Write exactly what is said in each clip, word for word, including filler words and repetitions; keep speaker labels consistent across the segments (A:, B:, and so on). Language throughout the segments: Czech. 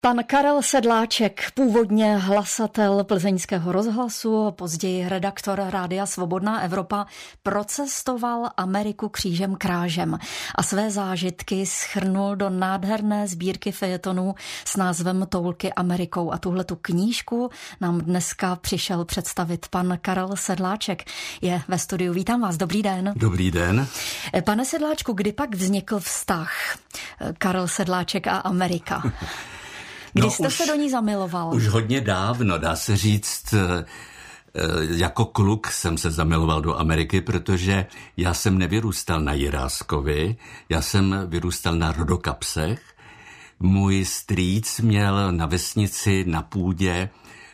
A: Pan Karel Sedláček, původně hlasatel Plzeňského rozhlasu, později redaktor Rádia Svobodná Evropa, procestoval Ameriku křížem krážem a své zážitky shrnul do nádherné sbírky fejetonů s názvem Toulky Amerikou. A tuhletu knížku nám dneska přišel představit pan Karel Sedláček. Je ve studiu. Vítám vás. Dobrý den.
B: Dobrý den.
A: Pane Sedláčku, kdy pak vznikl vztah Karel Sedláček a Amerika? Kdy
B: No
A: jste
B: už,
A: se do ní zamiloval?
B: Už hodně dávno, dá se říct, jako kluk jsem se zamiloval do Ameriky, protože já jsem nevyrůstal na Jiráskovi, já jsem vyrůstal na Rodokapsech. Můj strýc měl na vesnici na půdě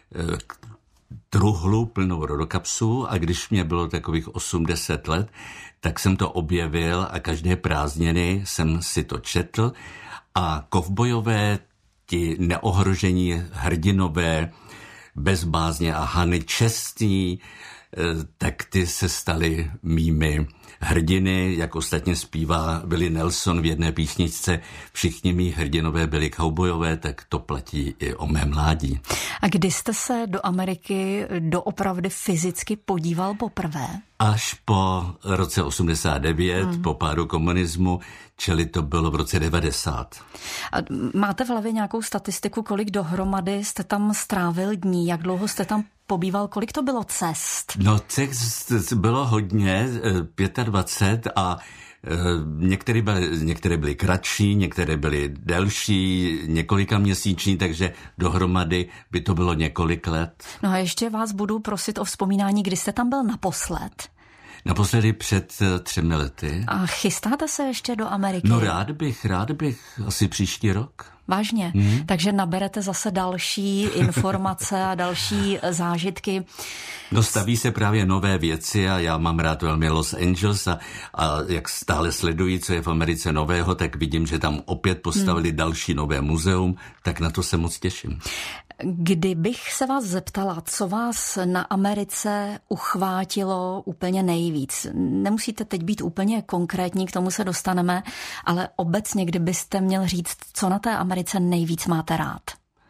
B: truhlu plnou rodokapsů a když mě bylo takových osm deset let, tak jsem to objevil a každé prázdniny jsem si to četl a kovbojové ti neohrožení hrdinové, bez bázně a hany čestní, tak ty se staly mými hrdiny, jak ostatně zpívá Willie Nelson v jedné písničce. Všichni mí hrdinové byli kaubojové, tak to platí i o mé mládí.
A: A kdy jste se do Ameriky doopravdy fyzicky podíval poprvé?
B: Až po roce osmdesát devět, hmm. po pádu komunismu, čili to bylo v roce devadesát.
A: A máte v hlavě nějakou statistiku, kolik dohromady jste tam strávil dní? Jak dlouho jste tam pobýval? Kolik to bylo cest?
B: No cest bylo hodně, dvacet pět a Některé byly, některé byly kratší, některé byly delší, několika měsíční, takže dohromady by to bylo několik let.
A: No a ještě vás budu prosit o vzpomínání, kdy jste tam byl naposled.
B: Naposledy před třemi lety.
A: A chystáte se ještě do Ameriky?
B: No rád bych, rád bych, asi příští rok.
A: Vážně? Hmm. Takže naberete zase další informace a další zážitky.
B: No staví se právě nové věci a já mám rád velmi Los Angeles a, a jak stále sleduji, co je v Americe nového, tak vidím, že tam opět postavili hmm. další nové muzeum, tak na to se moc těším.
A: Kdybych se vás zeptala, co vás na Americe uchvátilo úplně nejvíc? Nemusíte teď být úplně konkrétní, k tomu se dostaneme, ale obecně, kdybyste měl říct, co na té Americe nejvíc máte rád?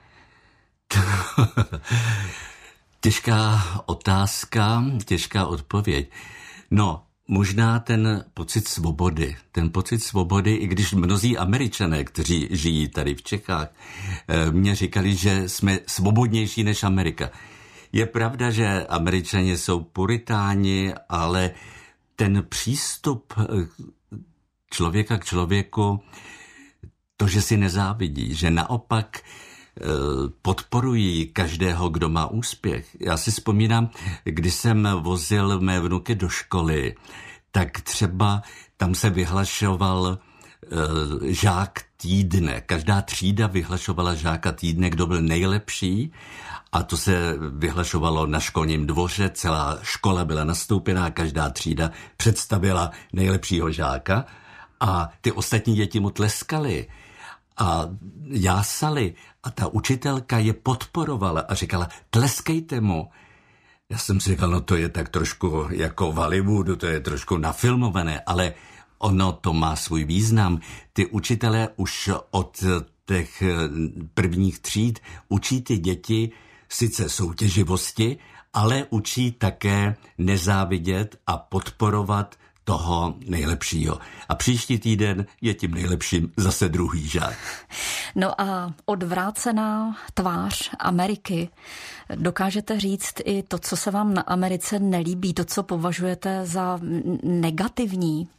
B: Těžká otázka, těžká odpověď. No, možná ten pocit svobody. Ten pocit svobody, i když mnozí Američané, kteří žijí tady v Čechách, mě říkali, že jsme svobodnější než Amerika. Je pravda, že Američané jsou puritáni, ale ten přístup člověka k člověku, to, že si nezávidí, že naopak podporují každého, kdo má úspěch. Já si vzpomínám, když jsem vozil mé vnuky do školy, tak třeba tam se vyhlašoval uh, žák týdne. Každá třída vyhlašovala žáka týdne, kdo byl nejlepší, a to se vyhlašovalo na školním dvoře. Celá škola byla nastoupená, každá třída představila nejlepšího žáka a ty ostatní děti mu tleskali a jásali a ta učitelka je podporovala a říkala, tleskejte mu. Já jsem si říkal, no to je tak trošku jako v Hollywoodu, to je trošku nafilmované, ale ono to má svůj význam. Ty učitelé už od těch prvních tříd učí ty děti sice soutěživosti, ale učí také nezávidět a podporovat toho nejlepšího. A příští týden je tím nejlepším zase druhý žák.
A: No a odvrácená tvář Ameriky. Dokážete říct i to, co se vám na Americe nelíbí, to, co považujete za negativní?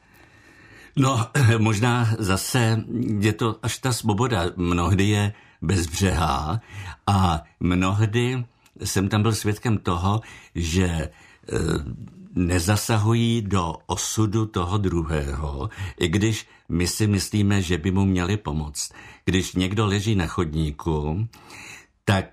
B: No, možná zase je to až ta svoboda. Mnohdy je bezbřehá a mnohdy jsem tam byl svědkem toho, že e, nezasahují do osudu toho druhého, i když my si myslíme, že by mu měli pomoct. Když někdo leží na chodníku, tak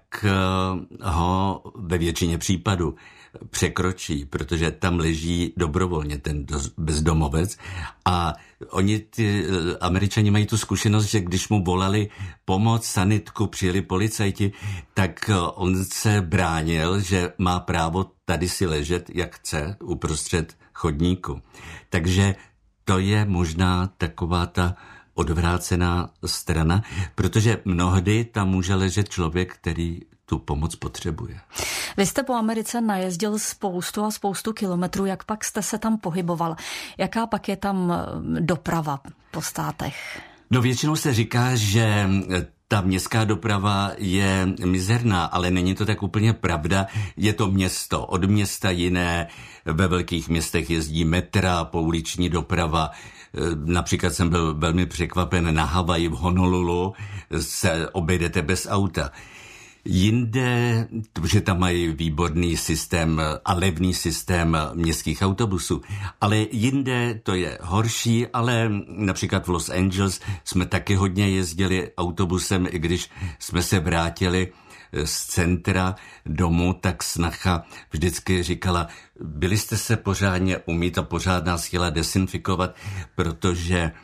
B: ho ve většině případů překročí, protože tam leží dobrovolně ten bezdomovec a oni, ty Američani mají tu zkušenost, že když mu volali pomoc, sanitku, přijeli policajti, tak on se bránil, že má právo tady si ležet, jak chce, uprostřed chodníku. Takže to je možná taková ta odvrácená strana, protože mnohdy tam může ležet člověk, který tu pomoc potřebuje.
A: Vy jste po Americe najezdil spoustu a spoustu kilometrů, jak pak jste se tam pohyboval? Jaká pak je tam doprava po státech?
B: No většinou se říká, že ta městská doprava je mizerná, ale není to tak úplně pravda. Je to město, od města jiné. Ve velkých městech jezdí metra, pouliční doprava. Například jsem byl velmi překvapen na Havaji v Honolulu, se obejdete bez auta. Jinde, protože tam mají výborný systém a levný systém městských autobusů, ale jinde to je horší, ale například v Los Angeles jsme taky hodně jezdili autobusem, i když jsme se vrátili z centra domů, tak snacha vždycky říkala, byli jste se pořádně umýt a pořád nás chtěla desinfikovat, protože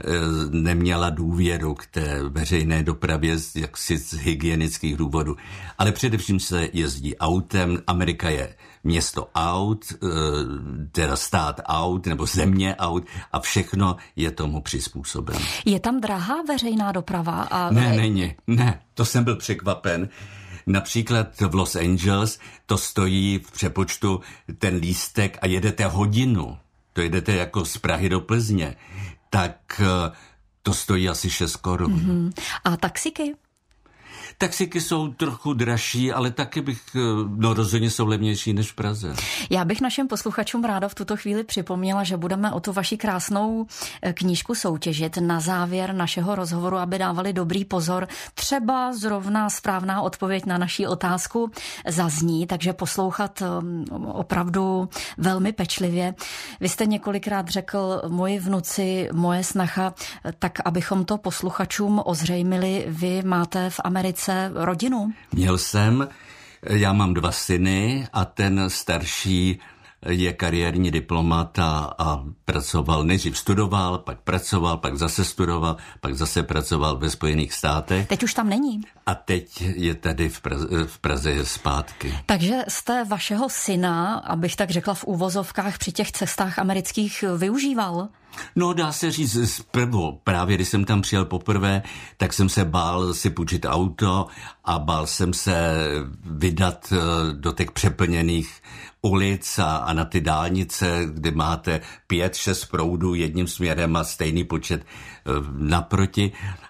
B: neměla důvěru k té veřejné dopravě jaksi z hygienických důvodů. Ale především se jezdí autem. Amerika je město aut, teda stát aut, nebo země aut a všechno je tomu přizpůsobeno.
A: Je tam drahá veřejná doprava? A...
B: Ne, není. Ne, to jsem byl překvapen. Například v Los Angeles to stojí v přepočtu ten lístek a jedete hodinu. To jedete jako z Prahy do Plzně. Tak to stojí asi šest korun.
A: Mm-hmm. A taxiky?
B: Taxiky jsou trochu dražší, ale taky bych, no rozhodně jsou levnější než v Praze.
A: Já bych našim posluchačům ráda v tuto chvíli připomněla, že budeme o tu vaši krásnou knížku soutěžit na závěr našeho rozhovoru, aby dávali dobrý pozor. Třeba zrovna správná odpověď na naši otázku zazní, takže poslouchat opravdu velmi pečlivě. Vy jste několikrát řekl moji vnuci, moje snacha, tak abychom to posluchačům ozřejmili, vy máte v Americe rodinu?
B: Měl jsem, já mám dva syny a ten starší je kariérní diplomat a, a pracoval, nejdřív studoval, pak pracoval, pak zase studoval, pak zase pracoval ve Spojených státech.
A: Teď už tam není.
B: A teď je tady v Praze, v Praze zpátky.
A: Takže jste vašeho syna, abych tak řekla v úvozovkách, při těch cestách amerických využíval?
B: No, dá se říct zprvu. Právě když jsem tam přijel poprvé, tak jsem se bál si půjčit auto a bál jsem se vydat do těch přeplněných ulic a, a na ty dálnice, kde máte pět, šest proudů jedním směrem a stejný počet naproti,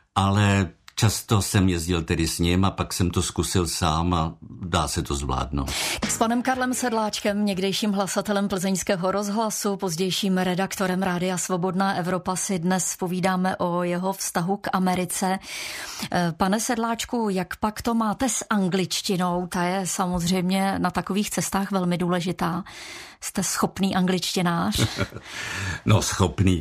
B: ale často jsem jezdil tedy s ním a pak jsem to zkusil sám a dá se to zvládnout.
A: S panem Karlem Sedláčkem, někdejším hlasatelem Plzeňského rozhlasu, pozdějším redaktorem Rádia Svobodná Evropa, si dnes povídáme o jeho vztahu k Americe. Pane Sedláčku, jak pak to máte s angličtinou? Ta je samozřejmě na takových cestách velmi důležitá. Jste schopný angličtinář?
B: No, schopný.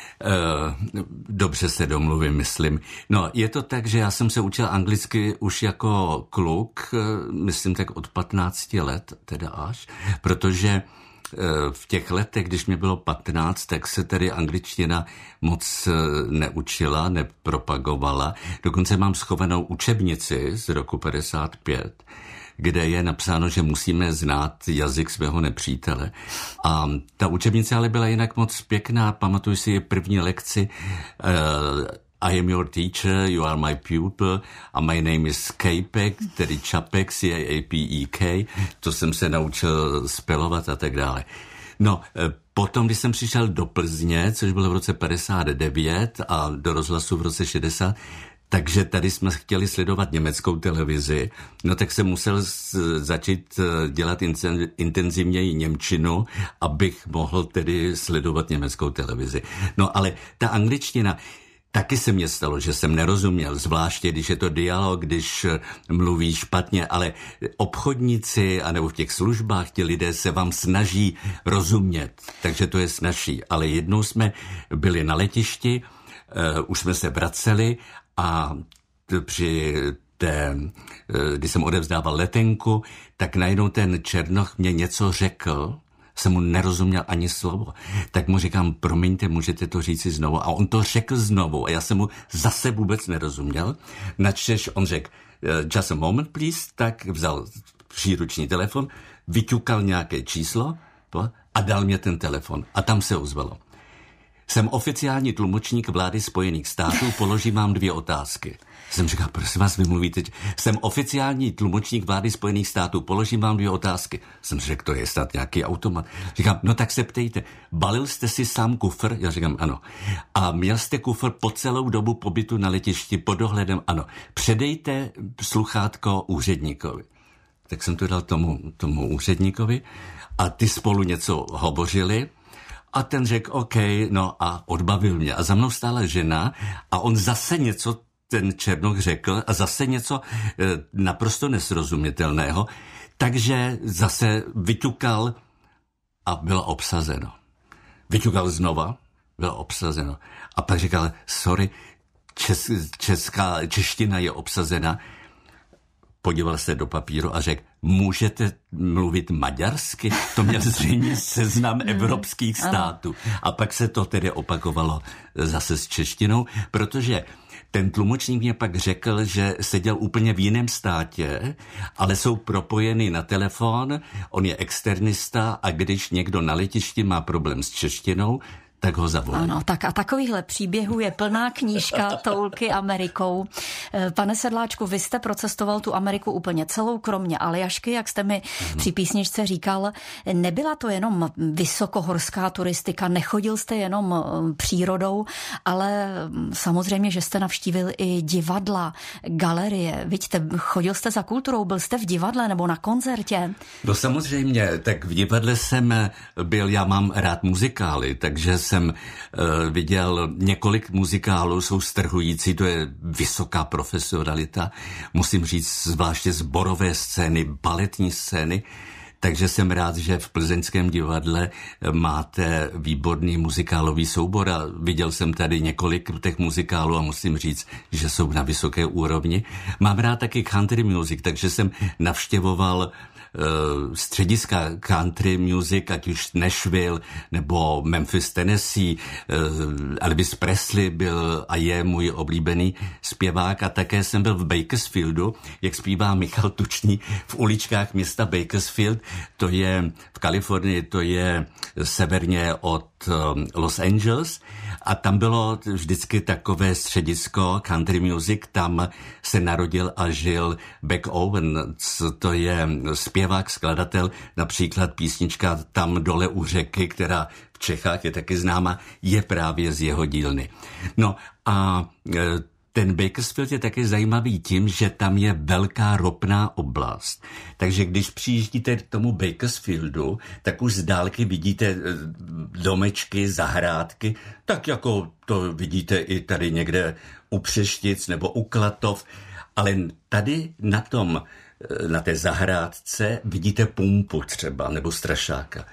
B: Dobře se domluvím, myslím. No, je to tak, že já jsem se učil anglicky už jako kluk, myslím tak od patnácti let, teda až, protože v těch letech, když mě bylo patnáct, tak se tedy angličtina moc neučila, nepropagovala. Dokonce mám schovanou učebnici z roku padesát pět, kde je napsáno, že musíme znát jazyk svého nepřítele. A ta učebnice ale byla jinak moc pěkná. Pamatuju si první lekci uh, I am your teacher, you are my pupil a my name is Capek, tedy Čapek, C A A P E K. To jsem se naučil spelovat a tak dále. No, potom, když jsem přišel do Plzně, což bylo v roce padesát devět a do rozhlasu v roce šedesát, takže tady jsme chtěli sledovat německou televizi, no tak jsem musel začít dělat intenzivněji němčinu, abych mohl tedy sledovat německou televizi. No ale ta angličtina, taky se mně stalo, že jsem nerozuměl, zvláště když je to dialog, když mluví špatně, ale obchodníci anebo v těch službách ti lidé se vám snaží rozumět, takže to je snazší. Ale jednou jsme byli na letišti, uh, už jsme se vraceli a při té, když jsem odevzdával letenku, tak najednou ten Černoch mě něco řekl, jsem mu nerozuměl ani slovo. Tak mu říkám, promiňte, můžete to říci znovu. A on to řekl znovu a já jsem mu zase vůbec nerozuměl. Načež on řekl, just a moment please, tak vzal příruční telefon, vyťukal nějaké číslo a dal mě ten telefon. A tam se ozvalo. jsem oficiální tlumočník vlády Spojených států, položím vám dvě otázky. Jsem říkal, prosím vás, vy mluvíte, jsem oficiální tlumočník vlády Spojených států, položím vám dvě otázky. Jsem řekl, to je snad nějaký automat. Říkám, no tak se ptejte, balil jste si sám kufr? Já říkám, ano. A měl jste kufr po celou dobu pobytu na letišti pod dohledem? Ano. Předejte sluchátko úředníkovi. Tak jsem to dal tomu, tomu úředníkovi a ty spolu něco hovořili. A ten řekl, OK, no a odbavil mě. A za mnou stála žena a on zase něco, ten Černoch řekl, a zase něco e, naprosto nesrozumitelného. Takže zase vyťukal a bylo obsazeno. Vyťukal znova, bylo obsazeno. A pak říkal, sorry, čes, česká, čeština je obsazena. Podíval se do papíru a řekl, můžete mluvit maďarsky? To měl zřejmě seznam evropských států. A pak se to tedy opakovalo zase s češtinou, protože ten tlumočník mě pak řekl, že seděl úplně v jiném státě, ale jsou propojeny na telefon, on je externista a když někdo na letišti má problém s češtinou, tak ho zavolí.
A: Ano, tak a takovýchhle příběhů je plná knížka Toulky Amerikou. Pane Sedláčku, vy jste procestoval tu Ameriku úplně celou, kromě Aljašky, jak jste mi hmm. při písničce říkal. Nebyla to jenom vysokohorská turistika, nechodil jste jenom přírodou, ale samozřejmě, že jste navštívil i divadla, galerie. Vidíte, chodil jste za kulturou, byl jste v divadle nebo na koncertě?
B: No samozřejmě, tak v divadle jsem byl, já mám rád muzikály, takže jsem jsem uh, viděl několik muzikálů, jsou strhující, to je vysoká profesionalita, musím říct zvláště sborové scény, baletní scény, takže jsem rád, že v Plzeňském divadle máte výborný muzikálový soubor a viděl jsem tady několik těch muzikálů a musím říct, že jsou na vysoké úrovni. Mám rád taky country music, takže jsem navštěvoval střediska country music, ať už Nashville nebo Memphis, Tennessee. Elvis Presley byl a je můj oblíbený zpěvák a také jsem byl v Bakersfieldu, jak zpívá Michal Tučný, v uličkách města Bakersfield, to je v Kalifornii, to je severně od Los Angeles a tam bylo vždycky takové středisko country music, tam se narodil a žil Beck Owens, to je zpěvák, skladatel, například písnička Tam dole u řeky, která v Čechách je taky známa, je právě z jeho dílny. No a ten Bakersfield je taky zajímavý tím, že tam je velká ropná oblast. Takže když přijíždíte k tomu Bakersfieldu, tak už z dálky vidíte domečky, zahrádky, tak jako to vidíte i tady někde u Přeštic nebo u Klatov, ale tady na tom, na té zahrádce vidíte pumpu třeba nebo strašáka.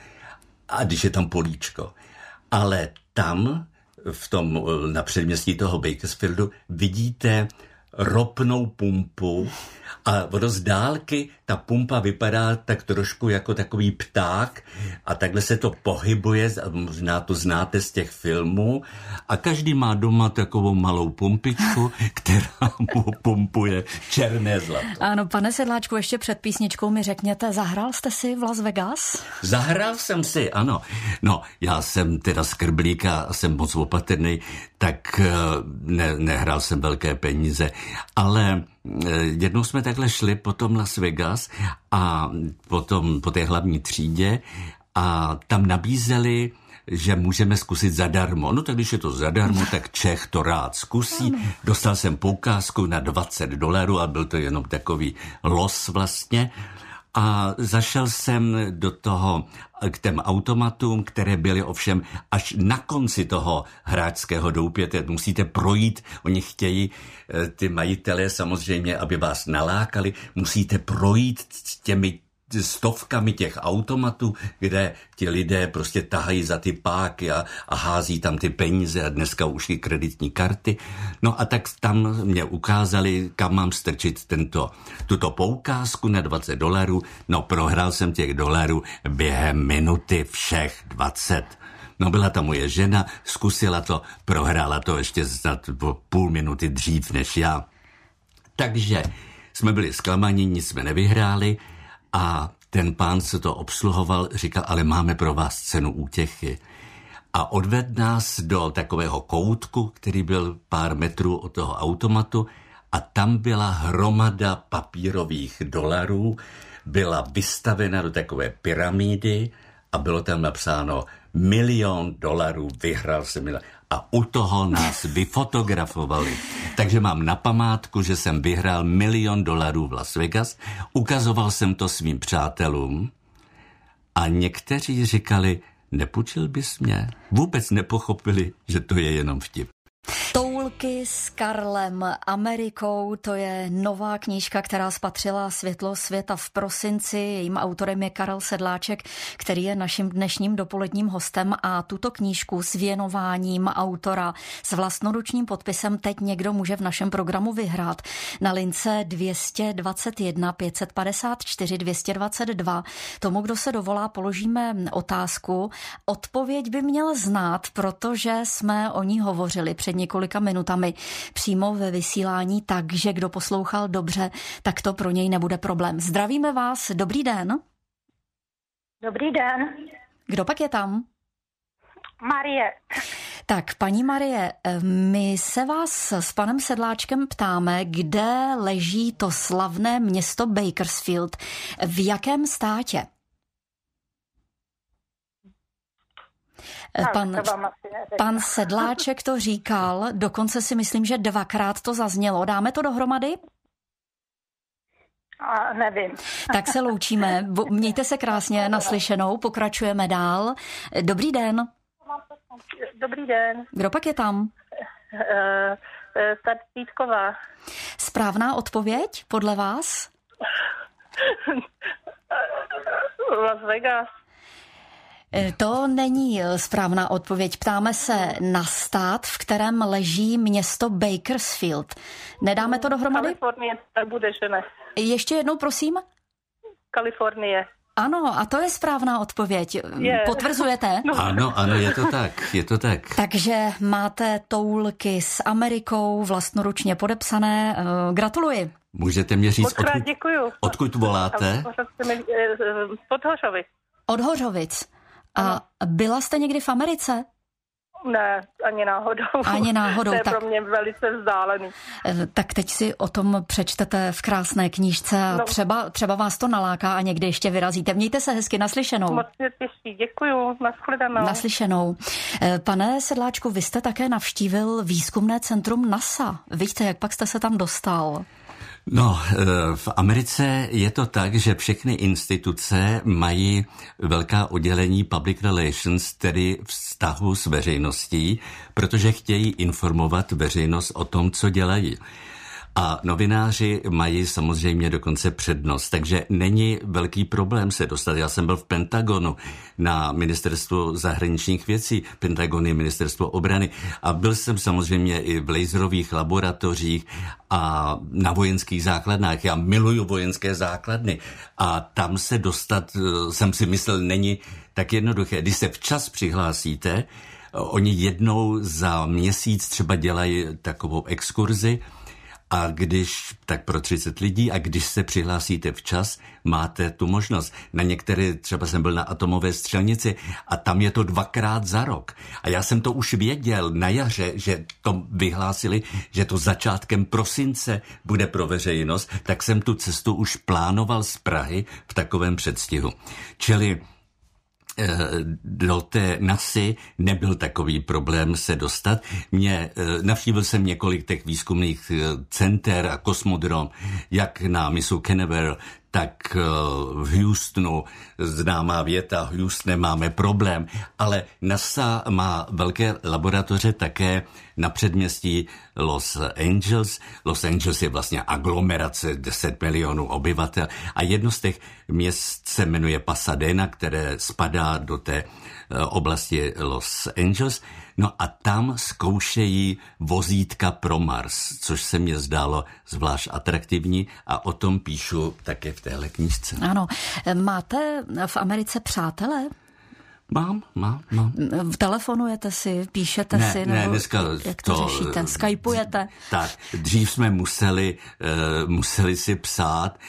B: A když je tam políčko. Ale tam v tom, na předměstí toho Bakersfieldu vidíte ropnou pumpu a z dálky ta pumpa vypadá tak trošku jako takový pták a takhle se to pohybuje, možná to znáte z těch filmů a každý má doma takovou malou pumpičku, která mu pumpuje černé zlato.
A: Ano, pane Sedláčku, ještě před písničkou mi řekněte, zahrál jste si v Las Vegas?
B: Zahrál jsem si, ano. No, já jsem teda skrblík a jsem moc opatrný, tak ne, nehrál jsem velké peníze, ale jednou jsme takhle šli potom Las Vegas a potom po té hlavní třídě a tam nabízeli, že můžeme zkusit zadarmo. No tak když je to zadarmo, tak Čech to rád zkusí. Dostal jsem poukázku na dvacet dolarů a byl to jenom takový los vlastně. A zašel jsem do toho k těm automatům, které byly ovšem až na konci toho hráčského doupěte. Musíte projít, oni chtějí, ty majitelé samozřejmě, aby vás nalákali, musíte projít těmi stovkami těch automatů, kde ti lidé prostě tahají za ty páky a, a hází tam ty peníze a dneska už i kreditní karty. No a tak tam mě ukázali, kam mám strčit tento, tuto poukázku na dvacet dolarů. No prohrál jsem těch dolarů během minuty všech dvacet. No byla ta moje žena, zkusila to, prohrála to ještě snad půl minuty dřív než já. Takže jsme byli zklamaní, nic jsme nevyhráli. A ten pán, co to obsluhoval, říkal, ale máme pro vás cenu útěchy. a odvedl nás do takového koutku, který byl pár metrů od toho automatu a tam byla hromada papírových dolarů, byla vystavena do takové pyramidy a bylo tam napsáno milion dolarů, vyhrál jsem milion. A u toho nás vyfotografovali. Takže mám na památku, že jsem vyhrál milion dolarů v Las Vegas, ukazoval jsem to svým přátelům a někteří říkali, nepůjčil bys mě? Vůbec nepochopili, že to je jenom vtip.
A: Toulky s Karlem Amerikou, to je nová knížka, která spatřila světlo světa v prosinci. Jejím autorem je Karel Sedláček, který je naším dnešním dopoledním hostem a tuto knížku s věnováním autora s vlastnoručním podpisem teď někdo může v našem programu vyhrát. Na lince dvě stě dvacet jedna pět set padesát čtyři dvě stě dvacet dva tomu, kdo se dovolá, položíme otázku. Odpověď by měl znát, protože jsme o ní hovořili před několika minutami přímo ve vysílání, takže kdo poslouchal dobře, tak to pro něj nebude problém. Zdravíme vás, dobrý den.
C: Dobrý den.
A: Kdo pak je tam?
C: Marie.
A: Tak, paní Marie, my se vás s panem Sedláčkem ptáme, kde leží to slavné město Bakersfield, v jakém státě? Pan, pan Sedláček to říkal, dokonce si myslím, že dvakrát to zaznělo. Dáme to dohromady?
C: A nevím.
A: Tak se loučíme. Mějte se krásně, naslyšenou, pokračujeme dál. Dobrý den.
C: Dobrý den.
A: Kdo pak je tam?
C: Státková.
A: Správná odpověď podle vás?
C: Las Vegas.
A: To není správná odpověď. Ptáme se na stát, v kterém leží město Bakersfield. Nedáme to dohromady?
C: Kalifornie, tak bude, že ne.
A: Ještě jednou, prosím?
C: Kalifornie.
A: Ano, a to je správná odpověď.
C: Je.
A: Potvrzujete?
B: No. Ano, ano, je to tak, je to tak.
A: Takže máte toulky s Amerikou vlastnoručně podepsané. Gratuluji.
B: Můžete mě říct, odkud,
C: děkuju.
B: odkud voláte?
C: Od Hořovic.
A: Od Hořovic. A byla jste někdy v Americe?
C: Ne, ani náhodou.
A: Ani náhodou.
C: To je
A: tak,
C: pro mě velice vzdálený.
A: Tak teď si o tom přečtete v krásné knížce a no. třeba, třeba vás to naláká a někdy ještě vyrazíte. Mějte se hezky, naslyšenou.
C: Moc mě těší, děkuju, nashledanou.
A: Naslyšenou. Pane Sedláčku, vy jste také navštívil výzkumné centrum NASA. Víte, jak pak jste se tam dostal?
B: No, v Americe je to tak, že všechny instituce mají velká oddělení public relations, tedy vztahu s veřejností, protože chtějí informovat veřejnost o tom, co dělají. A novináři mají samozřejmě dokonce přednost, takže není velký problém se dostat. Já jsem byl v Pentagonu na ministerstvu zahraničních věcí, Pentagon je ministerstvo obrany a byl jsem samozřejmě i v laserových laboratořích a na vojenských základnách. Já miluju vojenské základny a tam se dostat, jsem si myslel, není tak jednoduché. Když se včas přihlásíte, oni jednou za měsíc třeba dělají takovou exkurzi, a když, tak pro třicet lidí, a když se přihlásíte včas, máte tu možnost. Na některé, třeba jsem byl na atomové střelnici a tam je to dvakrát za rok. A já jsem to už věděl na jaře, že to vyhlásili, že to začátkem prosince bude pro veřejnost, tak jsem tu cestu už plánoval z Prahy v takovém předstihu. Čili do té NASA nebyl takový problém se dostat. Mě, navštívil jsem několik těch výzkumných center a kosmodrom, jak na mysu Canaveral, tak v Houstonu, známá věta, v Houstonu máme problém, ale NASA má velké laboratoře také na předměstí Los Angeles. Los Angeles je vlastně aglomerace deset milionů obyvatel a jedno z těch měst se jmenuje Pasadena, které spadá do té oblasti Los Angeles. No a tam zkoušejí vozítka pro Mars, což se mně zdálo zvlášť atraktivní a o tom píšu také v téhle knížce.
A: Ano. Máte v Americe přátele?
B: Mám, mám, mám.
A: Telefonujete si, píšete
B: ne,
A: si?
B: Ne,
A: nebo
B: dneska
A: jak to, to řešíte? Skypujete?
B: Tak, dřív jsme museli, uh, museli si psát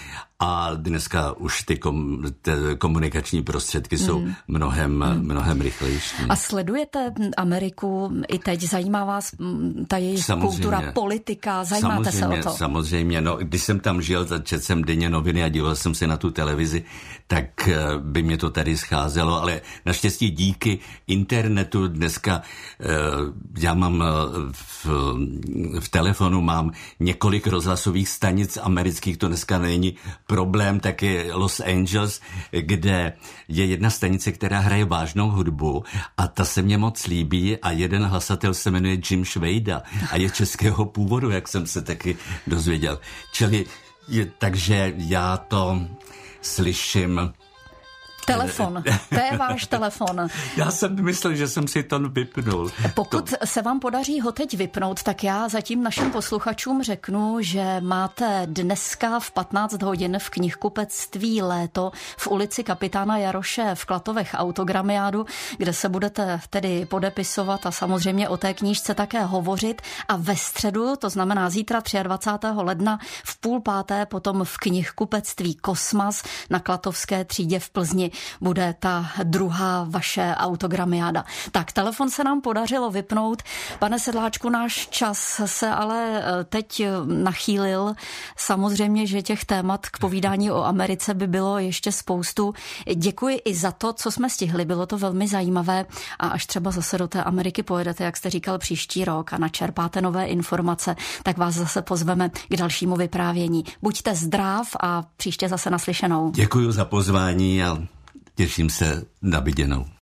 B: A dneska už ty, kom, ty komunikační prostředky jsou mm. mnohem, mm. mnohem rychlejší.
A: A sledujete Ameriku i teď? Zajímá vás ta jejich samozřejmě. Kultura, politika? Zajímáte
B: samozřejmě,
A: se o to?
B: Samozřejmě. No, když jsem tam žil, četl jsem denně noviny a díval jsem se na tu televizi, tak by mě to tady scházelo, ale naštěstí díky internetu dneska já mám v, v telefonu mám několik rozhlasových stanic amerických, to dneska není problém, tak je Los Angeles, kde je jedna stanice, která hraje vážnou hudbu a ta se mně moc líbí a jeden hlasatel se jmenuje Jim Švejda a je českého původu, jak jsem se taky dozvěděl. Čili je, takže já to slyším.
A: Telefon, to je váš telefon.
B: Já jsem myslel, že jsem si to vypnul.
A: Pokud
B: to...
A: se vám podaří ho teď vypnout, tak já zatím našim posluchačům řeknu, že máte dneska v patnáct hodin v knihkupectví Léto v ulici Kapitána Jaroše v Klatovech autogramiádu, kde se budete tedy podepisovat a samozřejmě o té knížce také hovořit. A ve středu, to znamená zítra dvacátého třetího ledna v půl páté potom v knihkupectví Kosmas na Klatovské třídě v Plzni bude ta druhá vaše autogramiáda. Tak, telefon se nám podařilo vypnout. Pane Sedláčku, náš čas se ale teď nachýlil. Samozřejmě, že těch témat k povídání o Americe by bylo ještě spoustu. Děkuji i za to, co jsme stihli. Bylo to velmi zajímavé a až třeba zase do té Ameriky pojedete, jak jste říkal, příští rok a načerpáte nové informace, tak vás zase pozveme k dalšímu vyprávění. Buďte zdrav a příště zase naslyšenou.
B: Děkuji za pozvání a těším se na viděnou.